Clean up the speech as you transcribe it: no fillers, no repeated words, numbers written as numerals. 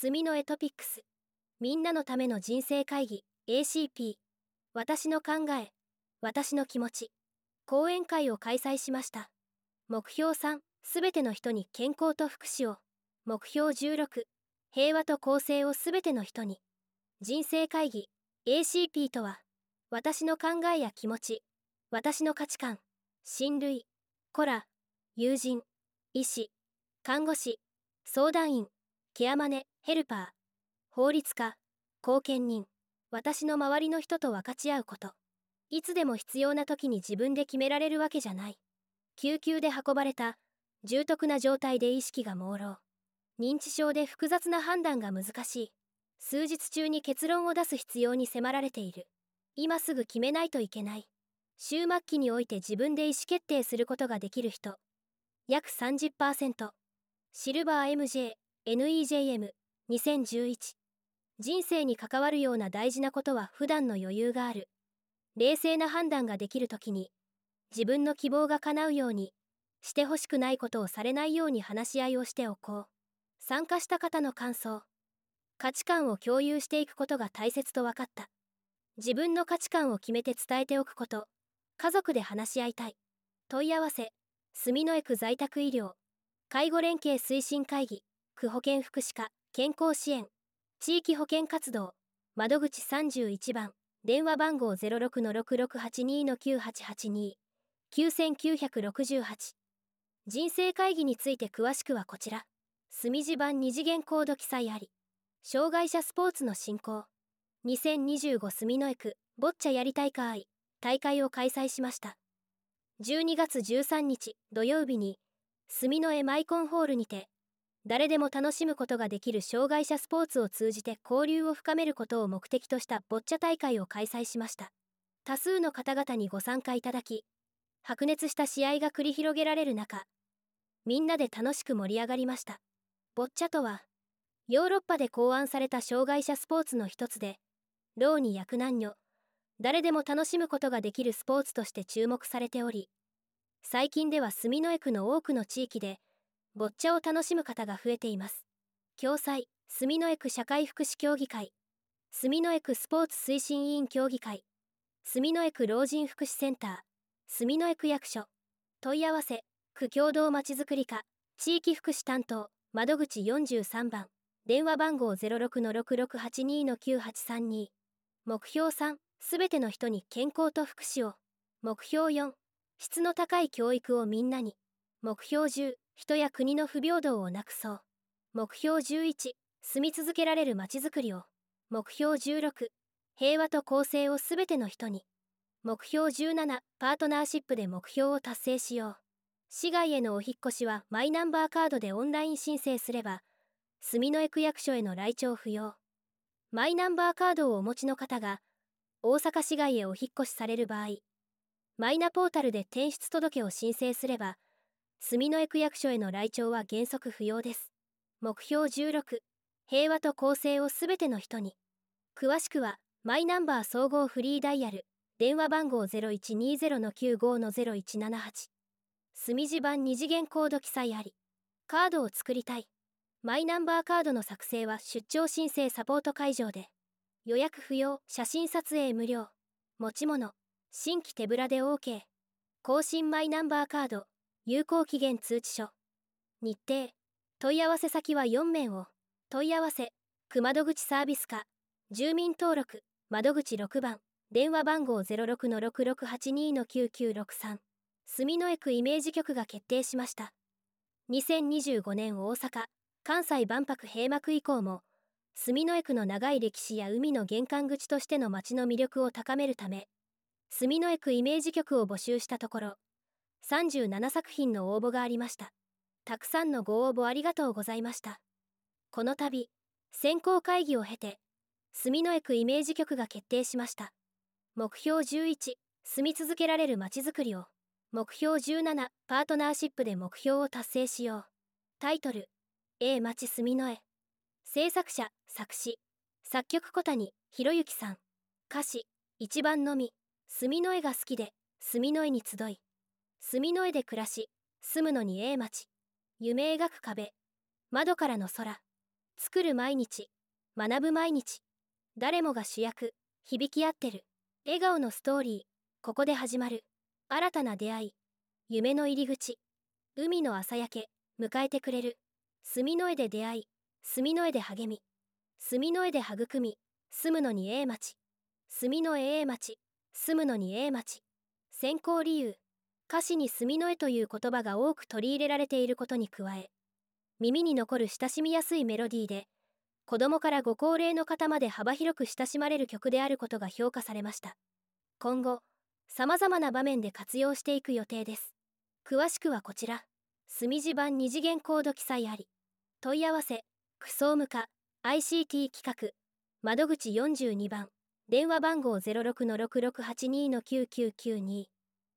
住のエトピックス。みんなのための人生会議 ACP。私の考え、私の気持ち。講演会を開催しました。目標3、すべての人に健康と福祉を。目標16、平和と公正をすべての人に。人生会議 ACP とは、私の考えや気持ち、私の価値観、親類、子ら、友人、医師、看護師、相談員、ケアマネ、ヘルパー、法律家、後見人、私の周りの人と分かち合うこと。いつでも必要な時に自分で決められるわけじゃない。救急で運ばれた、重篤な状態で意識が朦朧。認知症で複雑な判断が難しい。数日中に結論を出す必要に迫られている。今すぐ決めないといけない。終末期において自分で意思決定することができる人。約 30%。シルバー MJ、NEJM、2011。人生に関わるような大事なことは普段の余裕がある。冷静な判断ができるときに、自分の希望が叶うように、してほしくないことをされないように話し合いをしておこう。参加した方の感想。価値観を共有していくことが大切と分かった。自分の価値観を決めて伝えておくこと。家族で話し合いたい。問い合わせ。住の江区在宅医療。介護連携推進会議。区保健福祉課。健康支援。地域保健活動。窓口31番。電話番号 06-6682-9882。9968。人生会議について詳しくはこちら。住地版2次元コード記載あり。障害者スポーツの進行。2025住の江区ボッチャやりたい会大会を開催しました。12月13日土曜日に住の江マイコンホールにて誰でも楽しむことができる障害者スポーツを通じて交流を深めることを目的としたボッチャ大会を開催しました。多数の方々にご参加いただき、白熱した試合が繰り広げられる中、みんなで楽しく盛り上がりました。ボッチャとは、ヨーロッパで考案された障害者スポーツの一つで、老若男女、誰でも楽しむことができるスポーツとして注目されており、最近では住の江区の多くの地域で、ボッチャを楽しむ方が増えています。共催、住の江区社会福祉協議会、住の江区スポーツ推進委員協議会、住の江区老人福祉センター、住の江区役所、問い合わせ、区共同まちづくり課、地域福祉担当、窓口43番、電話番号 06-6682-9832。目標3、すべての人に健康と福祉を。目標4、質の高い教育をみんなに。目標10、人や国の不平等をなくそう。目標11、住み続けられるまちづくりを。目標16、平和と公正をすべての人に。目標17、パートナーシップで目標を達成しよう。市外へのお引っ越しはマイナンバーカードでオンライン申請すれば、住の江区役所への来庁不要。マイナンバーカードをお持ちの方が、大阪市外へお引っ越しされる場合、マイナポータルで転出届を申請すれば、住の江区役所への来庁は原則不要です。目標16、平和と公正をすべての人に。詳しくは、マイナンバー総合フリーダイヤル、電話番号 0120-95-0178。住地版2次元コード記載あり。カードを作りたい。マイナンバーカードの作成は出張申請サポート会場で。予約不要、写真撮影無料。持ち物、新規手ぶらで OK。更新マイナンバーカード、有効期限通知書。日程、問い合わせ先は4面を。問い合わせ、区窓口サービス課、住民登録、窓口6番、電話番号 06-6682-9963。住の江区イメージ局が決定しました。2025年大阪・関西万博閉幕以降も、住の江区の長い歴史や海の玄関口としての街の魅力を高めるため、住の江区イメージ局を募集したところ、37作品の応募がありました。たくさんのご応募ありがとうございました。この度、選考会議を経て、住の江区イメージ局が決定しました。目標11、住み続けられる街づくりを。目標17、パートナーシップで目標を達成しよう。タイトル、町住の江。制作者、作詞。作曲小谷博之さん。歌詞、一番のみ。住の江が好きで、住の江に集い。住の江で暮らし、住むのに町。夢描く壁。窓からの空。 作る毎日、学ぶ毎日。誰もが主役、響き合ってる。笑顔のストーリー、ここで始まる。新たな出会い、夢の入り口。海の朝焼け、迎えてくれる。住の絵で出会い、住の絵で励み。住の絵で育み、住むのにええ町。住のええ町、住むのにええ町。選考理由、歌詞に住の絵という言葉が多く取り入れられていることに加え、耳に残る親しみやすいメロディーで、子供からご高齢の方まで幅広く親しまれる曲であることが評価されました。今後、様々な場面で活用していく予定です。詳しくはこちら。墨字版2次元コード記載あり。問い合わせ、区総務課、ICT 企画、窓口42番、電話番号06-6682-9992。